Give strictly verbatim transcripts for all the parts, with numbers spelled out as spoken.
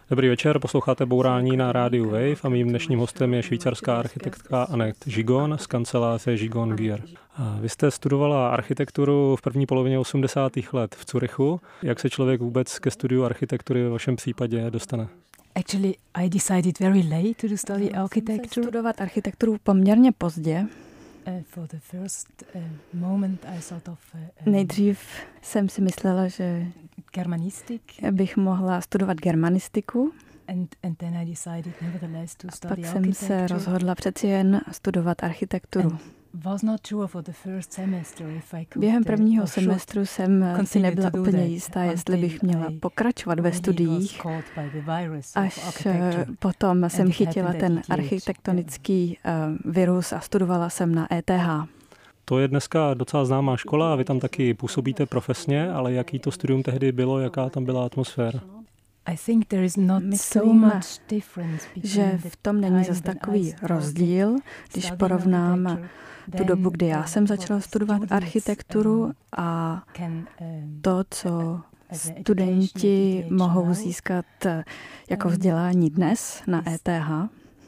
Dobrý večer, posloucháte Bourání na rádiu Wave a mým dnešním hostem je švýcarská architektka Annette Gigon z kanceláře Gigon Gier. Vy jste studovala architekturu v první polovině osmdesátých let v Curychu. Jak se člověk vůbec ke studiu architektury ve vašem případě dostane? Actually, I decided very late to study architecture. Studovat architектuru poměrně pozdě. Uh, for the first uh, moment I thought of uh, Nejdřív jsem si myslela, že germanistik bych mohla studovat germanistiku. And, and then I decided nevertheless to study Pak jsem se rozhodla přeci jen studovat architekturu. Was not sure for the first semester if I could, Během prvního semestru jsem si nebyla úplně jistá, jestli bych měla pokračovat ve studiích, až potom jsem chytila ten architektonický virus a studovala jsem na E T H. To je dneska docela známá škola a vy tam taky působíte profesně, ale jaký to studium tehdy bylo, jaká tam byla atmosféra? Myslím, že v tom není zas takový rozdíl, když porovnám tu dobu, kdy já jsem začala studovat architekturu a to, co studenti mohou získat jako vzdělání dnes na E T H.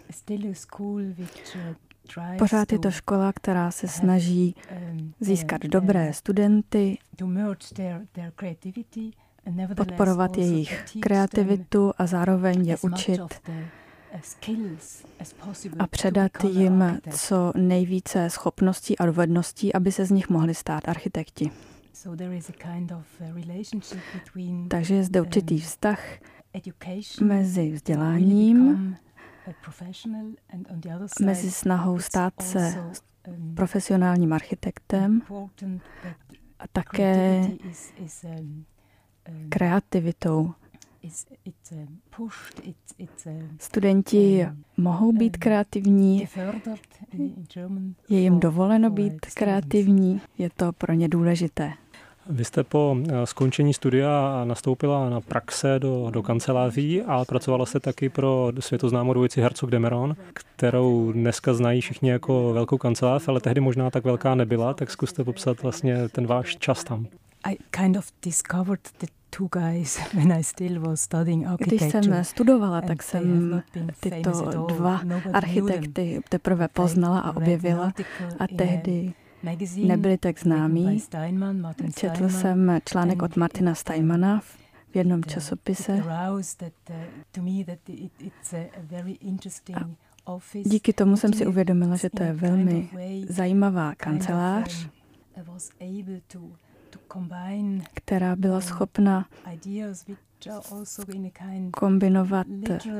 Pořád je to škola, která se snaží získat dobré studenty, podporovat jejich kreativitu a zároveň je učit a předat jim co nejvíce schopností a dovedností, aby se z nich mohli stát architekti. Takže je zde určitý vztah mezi vzděláním, mezi snahou stát se profesionálním architektem a také kreativitou. Studenti mohou být kreativní, je jim dovoleno být kreativní, je to pro ně důležité. Vy jste po skončení studia nastoupila na praxe do, do kanceláří a pracovala jste taky pro světoznámou dvojici Herzog de Meuron, kterou dneska znají všichni jako velkou kancelář, ale tehdy možná tak velká nebyla, tak zkuste popsat vlastně ten váš čas tam. I kind of discovered the two guys when I still was studying architecture. Když jsem studovala, tak jsem tyto dva architekty teprve poznala a objevila a tehdy nebyli tak známí. Četl jsem článek od Martina Steinmana v jednom časopise. A díky tomu jsem si uvědomila, že to je velmi zajímavá kancelář, která byla schopna kombinovat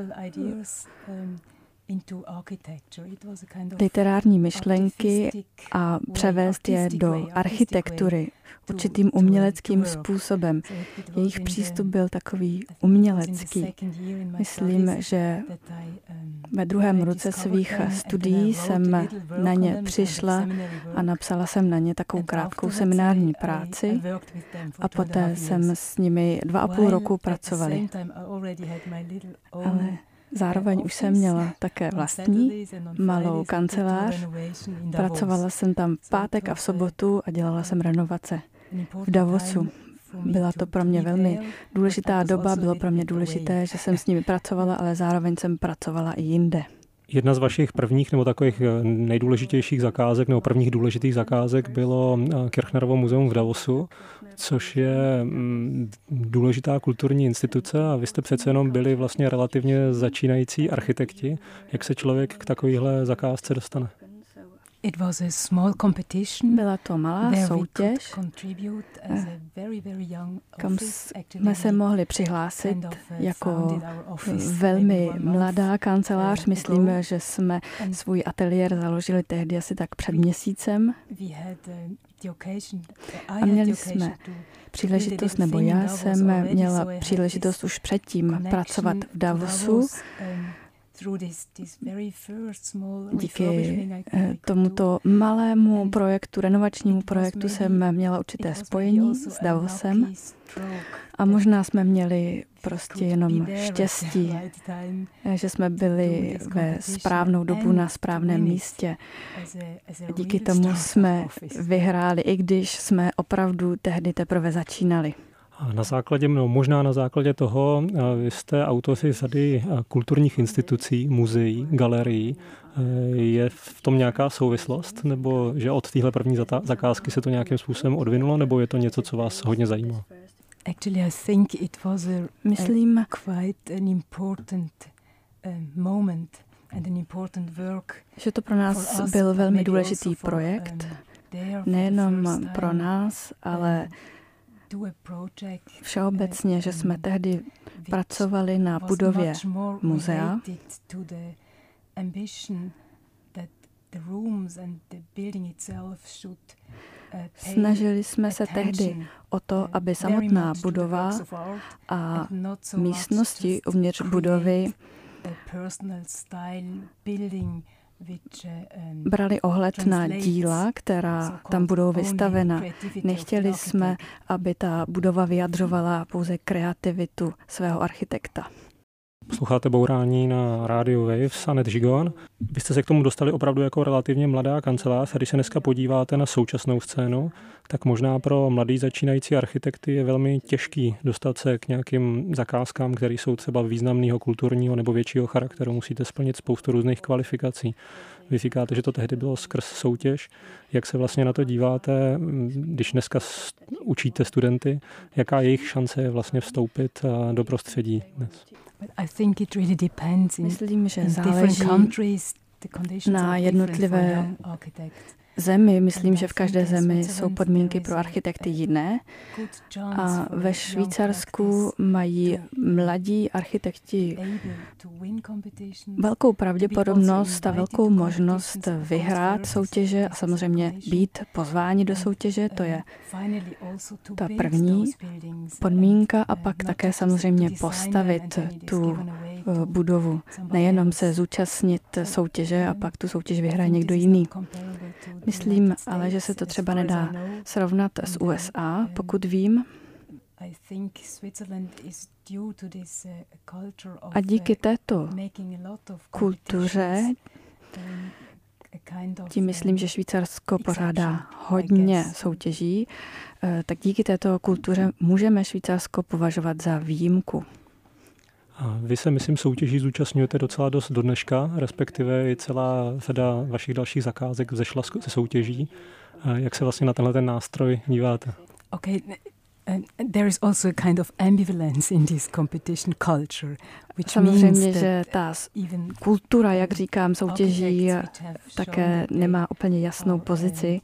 literární myšlenky a převést je do architektury určitým uměleckým způsobem. Jejich přístup byl takový umělecký. Myslím, že ve druhém roce svých studií jsem na ně přišla a napsala jsem na ně takovou krátkou seminární práci a poté jsem s nimi dva a půl roku pracovali. Ale zároveň už jsem měla také vlastní malou kancelář. Pracovala jsem tam v pátek a v sobotu a dělala jsem renovace v Davosu. Byla to pro mě velmi důležitá doba, bylo pro mě důležité, že jsem s nimi pracovala, ale zároveň jsem pracovala i jinde. Jedna z vašich prvních nebo takových nejdůležitějších zakázek nebo prvních důležitých zakázek bylo Kirchnerovo muzeum v Davosu, což je důležitá kulturní instituce a vy jste přece jenom byli vlastně relativně začínající architekti. Jak se člověk k takovéhle zakázce dostane? It was a small competition. Byla to malá soutěž, kam jsme se mohli přihlásit jako velmi mladá kancelář. Myslím, že jsme svůj ateliér založili tehdy asi tak před měsícem. A měli jsme příležitost, nebo já jsem měla příležitost už předtím pracovat v Davosu. Díky tomuto malému projektu, renovačnímu projektu jsem měla určité spojení s Davosem a možná jsme měli prostě jenom štěstí, že jsme byli ve správnou dobu na správném místě. Díky tomu jsme vyhráli, i když jsme opravdu tehdy teprve začínali. A na základě, no možná na základě toho, vy jste autoři řady kulturních institucí, muzeí, galerií. Je v tom nějaká souvislost? Nebo že od téhle první zakázky se to nějakým způsobem odvinulo? Nebo je to něco, co vás hodně zajímá? Actually, I think it was a, Myslím, a quite an important uh, moment and an important work. Že to pro nás byl velmi důležitý projekt, nejenom pro nás, ale všeobecně, že jsme tehdy pracovali na budově muzea. Snažili jsme se tehdy o to, aby samotná budova a místnosti uvnitř budovy brali ohled na díla, která tam budou vystavena. Nechtěli jsme, aby ta budova vyjadřovala pouze kreativitu svého architekta. Posloucháte Bourání na rádiu Waves, Anet Žigon. Vy jste se k tomu dostali opravdu jako relativně mladá kancelář. A když se dneska podíváte na současnou scénu, tak možná pro mladý začínající architekty je velmi těžký dostat se k nějakým zakázkám, které jsou třeba významného kulturního nebo většího charakteru. Musíte splnit spoustu různých kvalifikací. Vy říkáte, že to tehdy bylo skrz soutěž. Jak se vlastně na to díváte, když dneska učíte studenty, jaká jejich šance je vlastně vstoupit do prostředí dnes? Myslím, že záleží na jednotlivé zemi. Myslím, že v každé zemi jsou podmínky pro architekty jiné. A ve Švýcarsku mají mladí architekti velkou pravděpodobnost a velkou možnost vyhrát soutěže a samozřejmě být pozváni do soutěže. To je ta první podmínka a pak také samozřejmě postavit tu budovu. Nejenom se zúčastnit soutěže a pak tu soutěž vyhraje někdo jiný. Myslím ale, že se to třeba nedá srovnat s U S A, pokud vím. A díky této kultuře, tím myslím, že Švýcarsko pořádá hodně soutěží, tak díky této kultuře můžeme Švýcarsko považovat za výjimku. A vy se, myslím, soutěží zúčastňujete docela dost do dneška, respektive i celá řada vašich dalších zakázek vzešla ze soutěží. A jak se vlastně na tenhle ten nástroj díváte? Okay. Uh, there is also a kind of ambivalence in this competition culture, which Samozřejmě, že ta kultura, jak říkám, soutěží také nemá úplně jasnou pozici.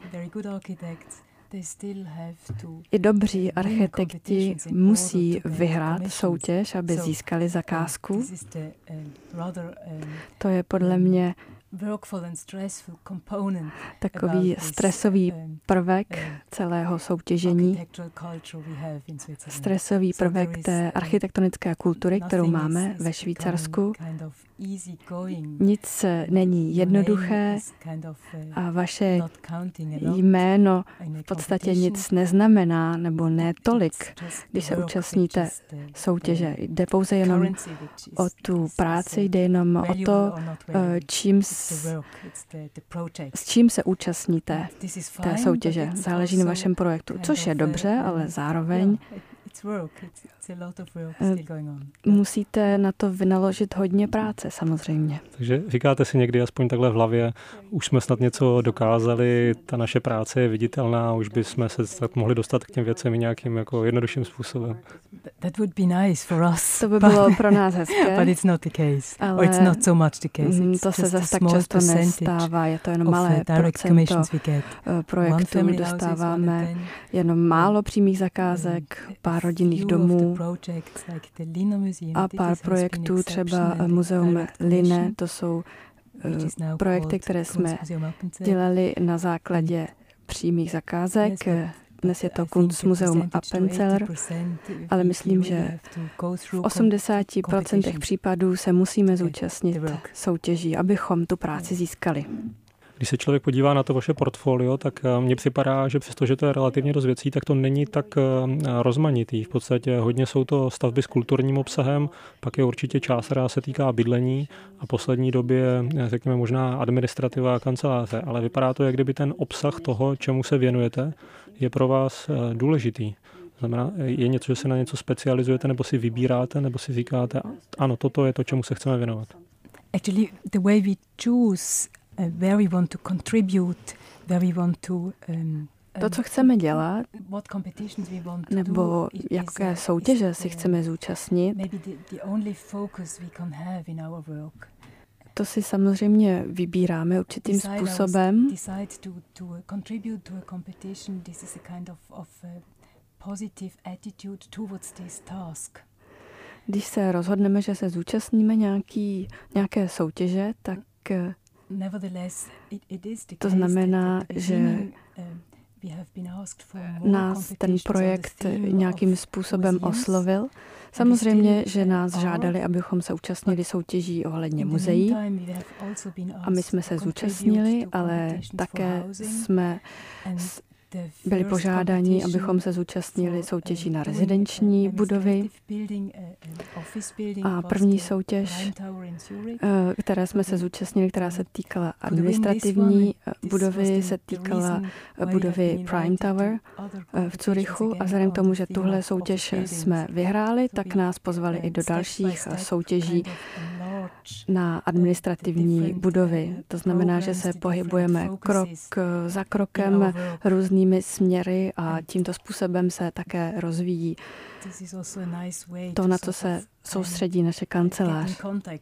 I dobří architekti musí vyhrát soutěž, aby získali zakázku. To je podle mě takový stresový prvek celého soutěžení, stresový prvek té architektonické kultury, kterou máme ve Švýcarsku. Nic není jednoduché a vaše jméno v podstatě nic neznamená, nebo ne tolik, když se účastníte soutěže. Jde pouze jenom o tu práci, jde jenom o to, čím s, s čím se účastníte té soutěže. Záleží na vašem projektu, což je dobře, ale zároveň musíte na to vynaložit hodně práce, samozřejmě. Takže říkáte si někdy aspoň takhle v hlavě, už jsme snad něco dokázali, ta naše práce je viditelná, už bychom se snad mohli dostat k těm věcem nějakým jako jednodušším způsobem. That would be nice for us. To by bylo pro nás hezké. But it's not the case. Ale Or it's not so much the case. It's to se zase tak často nestává, je to jenom malé procento projektů, dostáváme jenom málo přímých zakázek, pár rodinných domů a pár projektů, třeba Muzeum Linné, to jsou projekty, které jsme dělali na základě přímých zakázek. Dnes je to Kunstmuseum Appenzeller, ale myslím, že v osmdesáti procentech případů se musíme zúčastnit soutěží, abychom tu práci získali. Když se člověk podívá na to vaše portfolio, tak mně připadá, že přestože to je relativně dost věcí, tak to není tak rozmanitý. V podstatě hodně jsou to stavby s kulturním obsahem, pak je určitě část, která se týká bydlení a poslední době, řekněme, možná administrativa a kanceláře, ale vypadá to, jak kdyby ten obsah toho, čemu se věnujete, je pro vás důležitý. Znamená, je něco, že se na něco specializujete, nebo si vybíráte, nebo si říkáte, ano, toto je to, čemu se chceme věnovat. Actually, the way we choose uh, where we want to contribute, where we want to um, To, co chceme dělat, nebo jaké soutěže si chceme zúčastnit, to si samozřejmě vybíráme určitým způsobem. Když se rozhodneme, že se zúčastníme nějaký, nějaké soutěže, tak to znamená, že nás ten projekt nějakým způsobem oslovil. Samozřejmě, že nás žádali, abychom se účastnili soutěží ohledně muzeí a my jsme se zúčastnili, ale také jsme byli požádáni, abychom se zúčastnili soutěží na rezidenční budovy a první soutěž, které jsme se zúčastnili, která se týkala administrativní budovy, se týkala budovy Prime Tower v Curychu a vzhledem k tomu, že tuhle soutěž jsme vyhráli, tak nás pozvali i do dalších soutěží na administrativní budovy. To znamená, že se pohybujeme krok za krokem různými směry a tímto způsobem se také rozvíjí to, na co se soustředí naše kancelář.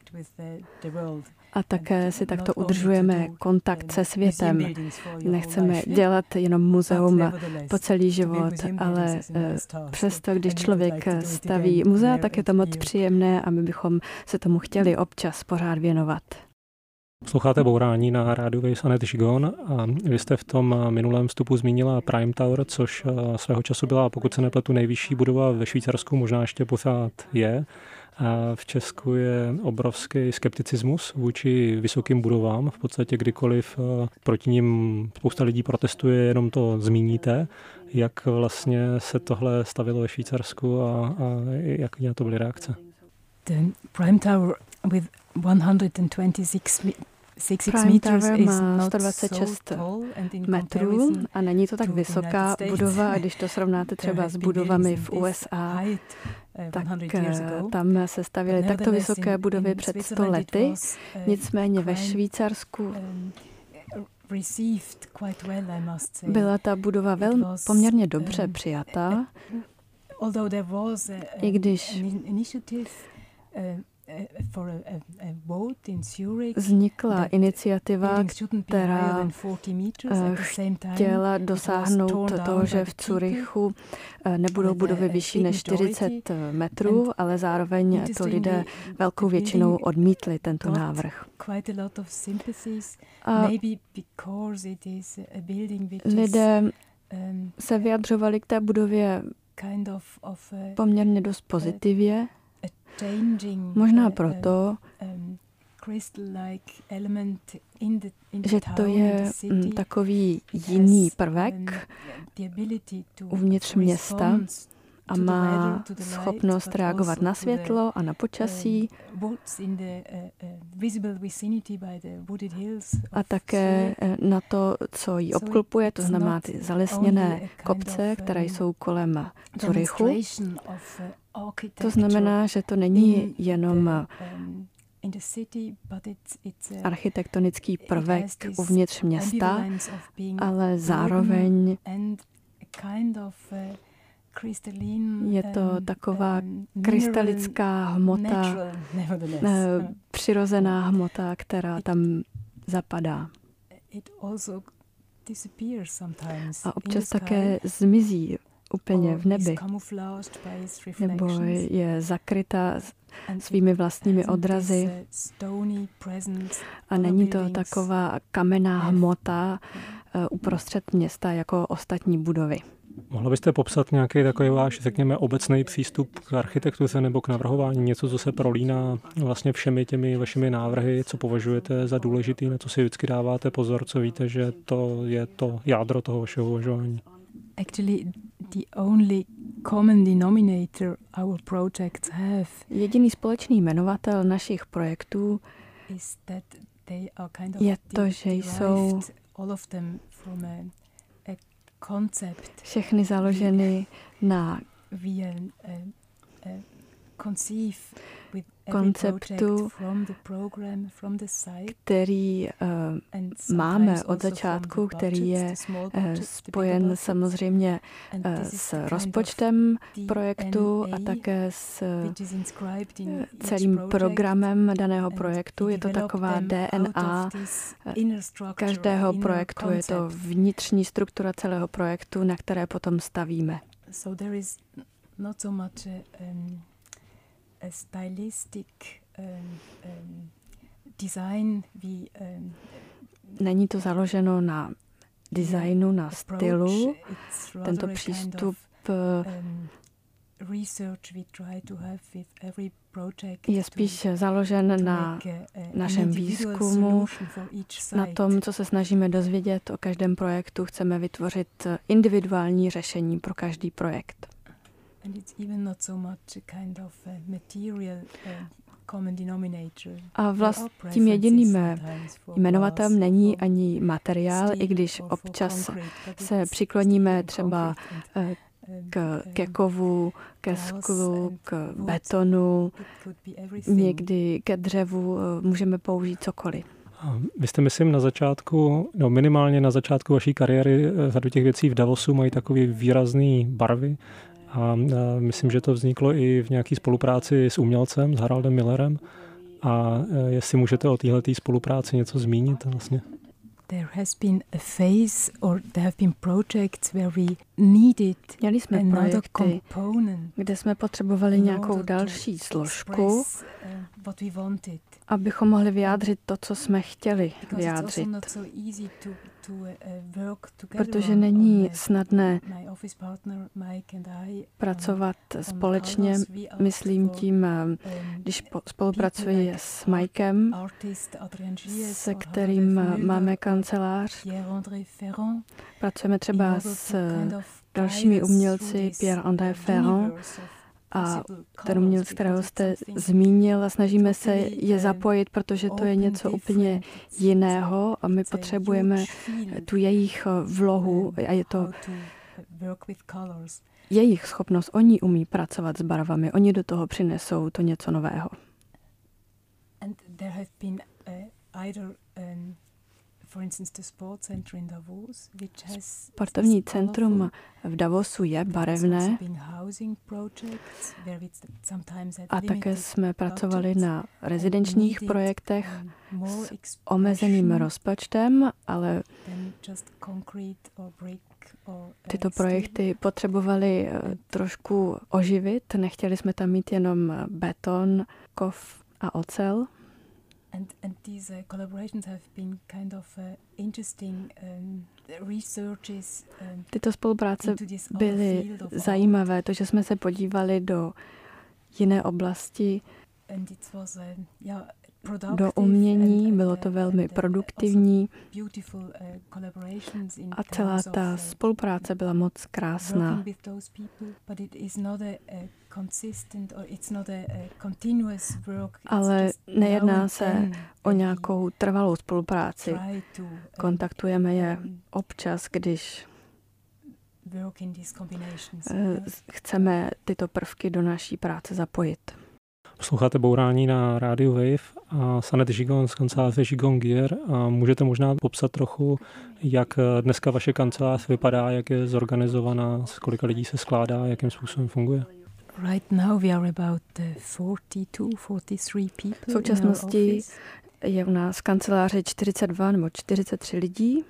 A také si takto udržujeme kontakt se světem. Nechceme dělat jenom muzeum po celý život, ale přesto, když člověk staví muzea, tak je to moc příjemné a my bychom se tomu chtěli občas pořád věnovat. Posloucháte Bourání na rádiu Waves Anety Žigon a vy jste v tom minulém vstupu zmínila Prime Tower, což svého času byla, pokud se nepletu, nejvyšší budova ve Švýcarsku, možná ještě pořád je. A v Česku je obrovský skepticismus vůči vysokým budovám. V podstatě kdykoliv proti nim spousta lidí protestuje, jenom to zmíníte. Jak vlastně se tohle stavilo ve Švýcarsku a, a jak na to byly reakce? The Prime Tower with one hundred twenty-six Prime Tower má sto dvacet šest metrů a není to tak vysoká budova, a když to srovnáte třeba s budovami v U S A, tak tam se stavěly takto vysoké budovy před sto lety. Nicméně ve Švýcarsku byla ta budova velmi poměrně dobře přijatá, i když vznikla iniciativa, která chtěla dosáhnout toho, že v Curychu nebudou budovy vyšší než čtyřicet metrů, ale zároveň to lidé velkou většinou odmítli tento návrh. A lidé se vyjadřovali k té budově poměrně dost pozitivně. Možná proto, že to je takový jiný prvek uvnitř města a má schopnost reagovat na světlo a na počasí a také na to, co ji obklopuje, to znamená ty zalesněné kopce, které jsou kolem Curychu. To znamená, že to není jenom architektonický prvek uvnitř města, ale zároveň je to taková krystalická hmota, přirozená hmota, která tam zapadá. A občas také zmizí úplně v nebi, nebo je zakryta svými vlastními odrazy a není to taková kamenná hmota uprostřed města jako ostatní budovy. Mohla byste popsat nějaký takový váš, řekněme, obecný přístup k architektuře nebo k navrhování, něco, co se prolíná vlastně všemi těmi vašimi návrhy, co považujete za důležitý, na co si vždycky dáváte pozor, co víte, že to je to jádro toho vašeho uvažování? Actually, the only common denominator our projects have Jediný společný jmenovatel našich projektů je to, že jsou všechny založeny na konceptu, který uh, máme od začátku, který je uh, spojen samozřejmě uh, s rozpočtem projektu a také s uh, celým programem daného projektu. Je to taková D N A každého projektu, je to vnitřní struktura celého projektu, na které potom stavíme. A stylistic um, um, design we, um, Není to založeno na designu, na stylu. Tento přístup je spíš založen na našem výzkumu, na tom, co se snažíme dozvědět o každém projektu. Chceme vytvořit individuální řešení pro každý projekt. A vlastně tím jediným jmenovatelem není ani materiál, i když občas se přikloníme třeba k, ke kovu, ke sklu, k betonu, někdy ke dřevu, můžeme použít cokoliv. Vy jste, myslím, na začátku, no minimálně na začátku vaší kariéry řadu těch věcí v Davosu mají takové výrazné barvy. A myslím, že to vzniklo i v nějaké spolupráci s umělcem, s Haraldem Millerem. A jestli můžete o téhleté spolupráci něco zmínit vlastně. There has been a phase or there have been projects where we needed Měli jsme projekty, kde jsme potřebovali nějakou další složku, abychom mohli vyjádřit to, co jsme chtěli vyjádřit. Protože není snadné pracovat společně, myslím tím, když spolupracuji s Mikem, se kterým máme kancelář. Pracujeme třeba s dalšími umělci, Pierre-André Ferrand, a ten umělec, kterého jste zmínil, a snažíme se je zapojit, protože to je něco úplně jiného a my potřebujeme tu jejich vlohu a je to jejich schopnost. Oni umí pracovat s barvami, oni do toho přinesou to něco nového. Sportovní centrum v Davosu je barevné a také jsme pracovali na rezidenčních projektech s omezeným rozpočtem, ale tyto projekty potřebovali trošku oživit. Nechtěli jsme tam mít jenom beton, kov a ocel. And, and these uh, collaborations have been kind of uh, interesting um, researches. Um, Tyto spolupráce byly zajímavé, to, že jsme se podívali do jiné oblasti, and it was, uh, yeah, do umění, bylo to velmi produktivní a celá ta spolupráce byla moc krásná. Ale nejedná se o nějakou trvalou spolupráci. Kontaktujeme je občas, když chceme tyto prvky do naší práce zapojit. Posloucháte Bourání na rádiu Wave a Sanet Žigon z kanceláře Žigon Gear. A můžete možná popsat trochu, jak dneska vaše kancelář vypadá, jak je zorganizovaná, z kolika lidí se skládá, jakým způsobem funguje? Right now we are about forty-two, forty-three people. V současnosti je u nás v kanceláři čtyřicet dva nebo čtyřicet tři lidí.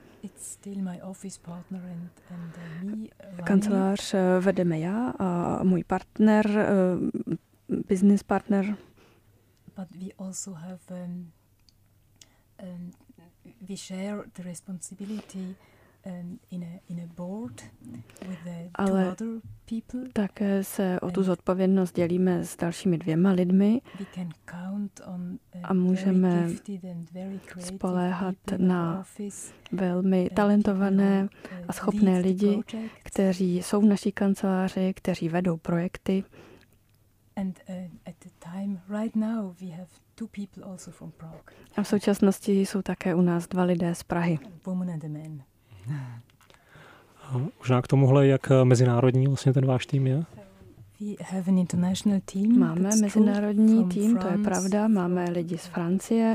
Kancelář vedeme já a můj partner, business partner. But we also have um, um, we share the responsibility um, in a in a board with the Ale two other people. Také se o tu zodpovědnost dělíme s dalšími dvěma lidmi we can count on, uh, a můžeme spoléhat na velmi talentované a schopné lidi, kteří jsou v naší kanceláři, kteří vedou projekty. And uh, at the time, right now, we have two people also from Prague. A v současnosti jsou také u nás dva lidé z Prahy. Woman and a man. A možná k tomuhle, jak mezinárodní vlastně ten váš tým je? Máme mezinárodní tým, to je pravda. Máme lidi z Francie,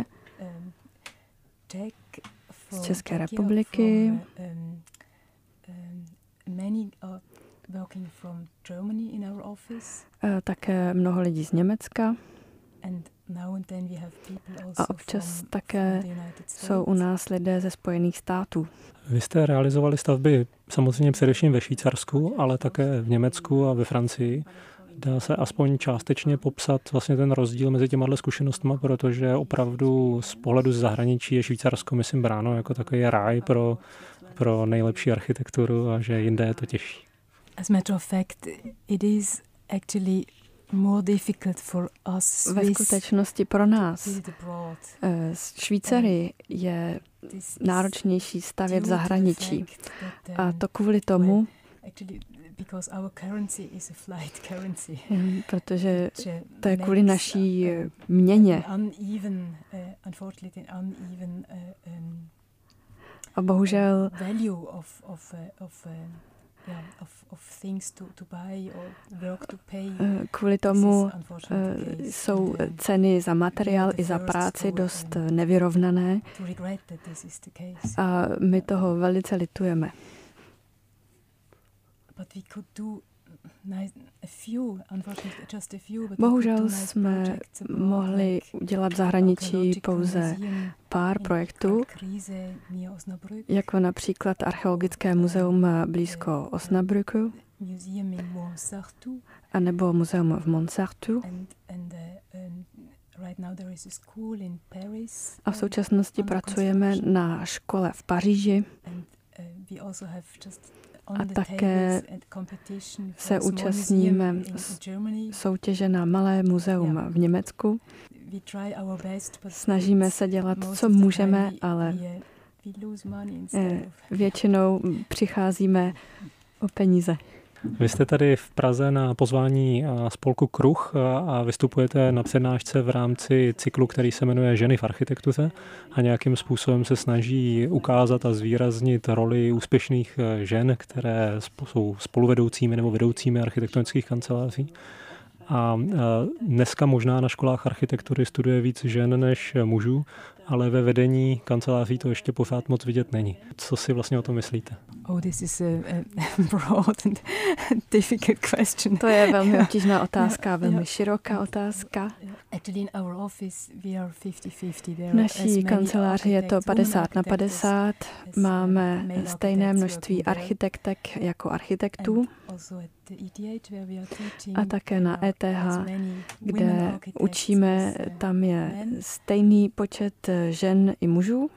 z České republiky, také mnoho lidí z Německa. A občas také jsou u nás lidé ze Spojených států. Vy jste realizovali stavby samozřejmě především ve Švýcarsku, ale také v Německu a ve Francii. Dá se aspoň částečně popsat vlastně ten rozdíl mezi těma zkušenostmi, protože opravdu z pohledu z zahraničí je Švýcarsko, myslím, bráno jako takový ráj pro, pro nejlepší architekturu a že jinde je to těžší. As a matter of fact, it is actually more difficult for us. Ve skutečnosti pro nás Švýcary je náročnější stavět v zahraničí. A to kvůli tomu, protože to je kvůli naší měně. A bohužel kvůli tomu jsou ceny za materiál i za práci dost nevyrovnané a my toho velice litujeme. Bohužel jsme mohli udělat v zahraničí pouze pár projektů, jako například Archeologické muzeum blízko Osnabrücku, anebo muzeum v Montsartu. A v současnosti pracujeme na škole v Paříži. A také se účastníme soutěže na malé muzeum v Německu. Snažíme se dělat, co můžeme, ale většinou přicházíme o peníze. Vy jste tady v Praze na pozvání spolku Kruh a vystupujete na přednášce v rámci cyklu, který se jmenuje Ženy v architektuře a nějakým způsobem se snaží ukázat a zvýraznit roli úspěšných žen, které jsou spoluvedoucími nebo vedoucími architektonických kanceláří. A dneska možná na školách architektury studuje víc žen než mužů, ale ve vedení kanceláří to ještě pořád moc vidět není. Co si vlastně o tom myslíte? Oh, this is a, a broad and difficult question. To je velmi obtížná otázka, velmi široká otázka. V naší kanceláři je to padesát na padesát. Máme stejné množství architektek jako architektů. A také na E T H, kde učíme, tam je stejný počet žen i mužů.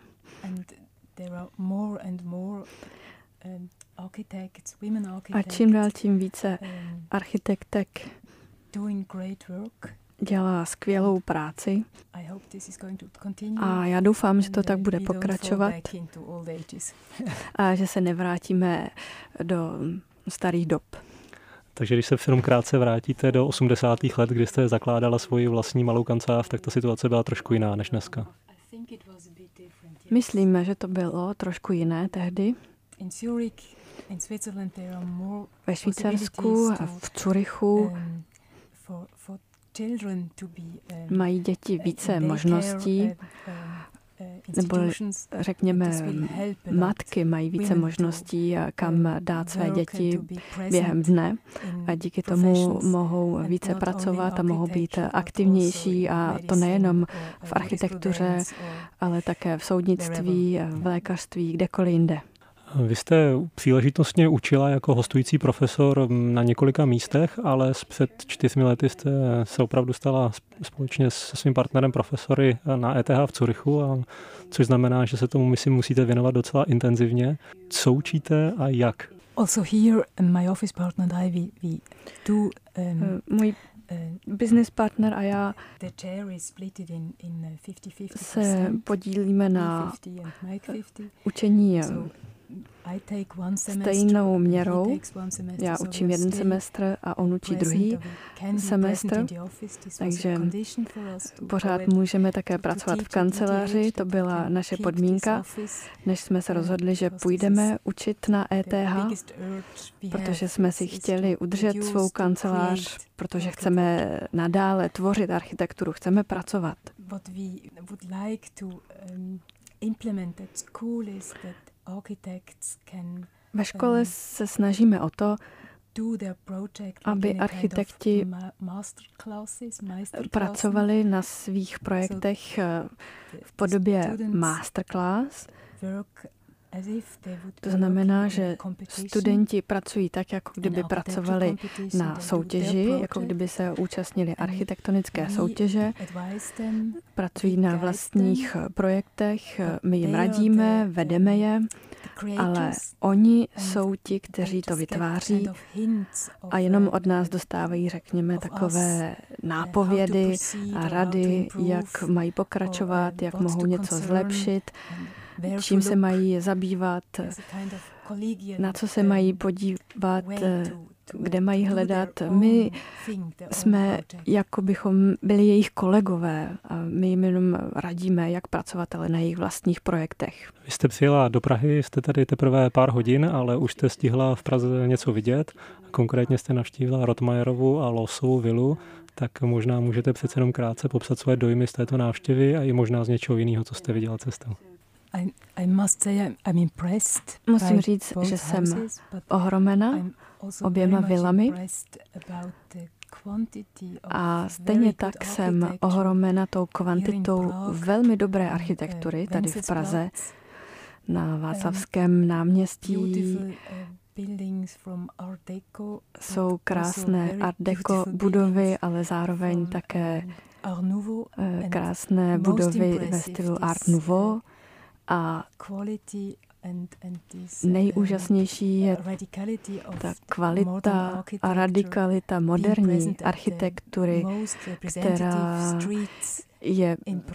A čím dál tím více architektek dělá skvělou práci. A já doufám, že to tak bude pokračovat a že se nevrátíme do starých dob. Takže když se v film krátce vrátíte do osmdesátých let, kdy jste zakládala svoji vlastní malou kancelář, tak ta situace byla trošku jiná než dneska. Myslíme, že to bylo trošku jiné tehdy. Ve Švýcarsku a v Curychu mají děti více možností, nebo řekněme, matky mají více možností, kam dát své děti během dne a díky tomu mohou více pracovat a mohou být aktivnější a to nejenom v architektuře, ale také v soudnictví, v lékařství, kdekoliv jinde. Vy jste příležitostně učila jako hostující profesor na několika místech, ale před čtyřmi lety jste se opravdu stala společně se svým partnerem profesory na E T H v Curychu, a což znamená, že se tomu myslím musíte věnovat docela intenzivně. Co učíte a jak? Also here, my office partner and I, we, we do, um, Můj business partner a já se podílíme na učení stejnou měrou. Já učím jeden semestr a on učí druhý semestr, takže pořád můžeme také pracovat v kanceláři. To byla naše podmínka, než jsme se rozhodli, že půjdeme učit na E T H, protože jsme si chtěli udržet svou kancelář, protože chceme nadále tvořit architekturu, chceme pracovat. Ve škole se snažíme o to, aby architekti pracovali na svých projektech v podobě masterclass. To znamená, že studenti pracují tak, jako kdyby pracovali na soutěži, jako kdyby se účastnili architektonické soutěže, pracují na vlastních projektech, my jim radíme, vedeme je, ale oni jsou ti, kteří to vytváří a jenom od nás dostávají, řekněme, takové nápovědy a rady, jak mají pokračovat, jak mohou něco zlepšit, čím se mají zabývat, na co se mají podívat, kde mají hledat. My jsme, jako bychom byli jejich kolegové a my jim jenom radíme, jak pracovat, ale na jejich vlastních projektech. Vy jste přijela do Prahy, jste tady teprve pár hodin, ale už jste stihla v Praze něco vidět. Konkrétně jste navštívila Rottmayerovu a Lossovu vilu, tak možná můžete přece jenom krátce popsat svoje dojmy z této návštěvy a i možná z něčeho jiného, co jste viděla cestou. Musím říct, že jsem ohromena oběma vilami a stejně tak jsem ohromena tou kvantitou velmi dobré architektury tady v Praze na Václavském náměstí. Jsou krásné art deco budovy, ale zároveň také krásné budovy ve stylu Art Nouveau. A nejúžasnější je ta kvalita a radikalita moderní architektury, která je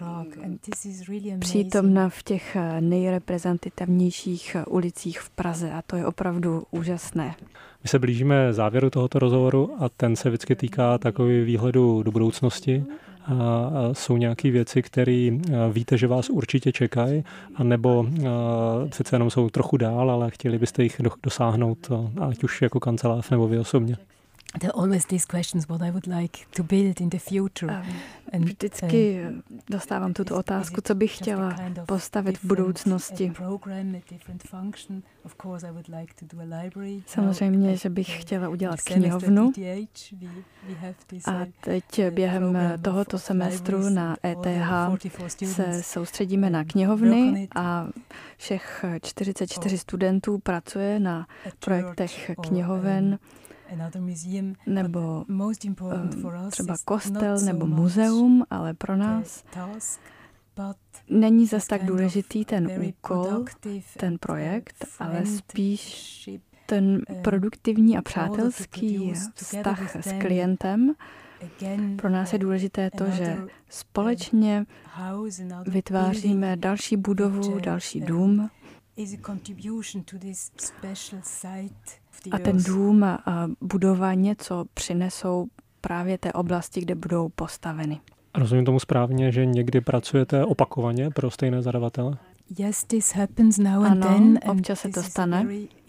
přítomna v těch nejreprezentativnějších ulicích v Praze a to je opravdu úžasné. My se blížíme závěru tohoto rozhovoru a ten se vždycky týká takový výhledu do budoucnosti. A jsou nějaké věci, které víte, že vás určitě čekají, anebo přece jenom jsou trochu dál, ale chtěli byste jich dosáhnout, ať už jako kancelář nebo vy osobně? Vždycky dostávám tuto otázku, co bych chtěla postavit v budoucnosti. Samozřejmě, že bych chtěla udělat knihovnu. A teď během tohoto semestru na E T H se soustředíme na knihovny a všech čtyřicet čtyři studentů pracuje na projektech knihoven, nebo um, třeba kostel nebo muzeum, ten, ale pro nás není zas tak důležitý ten úkol, ten projekt, ale spíš ten produktivní a přátelský vztah s klientem. Pro nás je důležité to, že společně vytváříme další budovu, další dům. A ten dům a budova něco přinesou právě té oblasti, kde budou postaveny. Rozumím tomu správně, že někdy pracujete opakovaně pro stejné zadavatele? Yes, this happens now and ano, then, občas se to stane.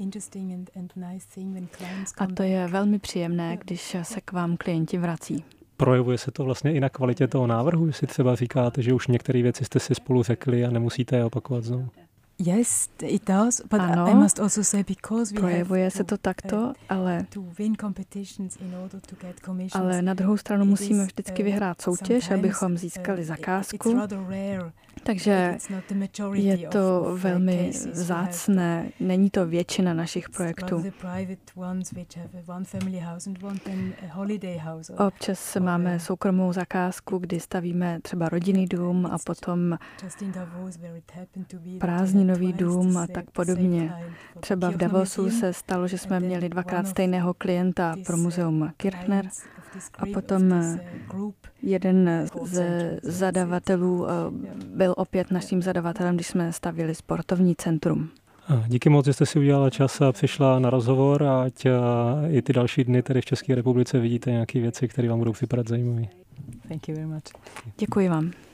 A to je velmi příjemné, když se k vám klienti vrací. Projevuje se to vlastně i na kvalitě toho návrhu, jestli třeba říkáte, že už některé věci jste si spolu řekli a nemusíte je opakovat znovu? Yes, it does, but ano, I must also say because we projevuje have se to takto, ale, to ale na druhou stranu musíme vždycky vyhrát soutěž, abychom získali zakázku. Takže je to velmi vzácné, není to většina našich projektů. Občas máme soukromou zakázku, kdy stavíme třeba rodinný dům a potom prázdninový dům a tak podobně. Třeba v Davosu se stalo, že jsme měli dvakrát stejného klienta pro muzeum Kirchner a potom jeden z zadavatelů byl opět naším zadavatelem, když jsme stavili sportovní centrum. Díky moc, že jste si udělala čas a přišla na rozhovor a ať i ty další dny tady v České republice vidíte nějaké věci, které vám budou vypadat zajímavé. Thank you very much. Děkuji vám.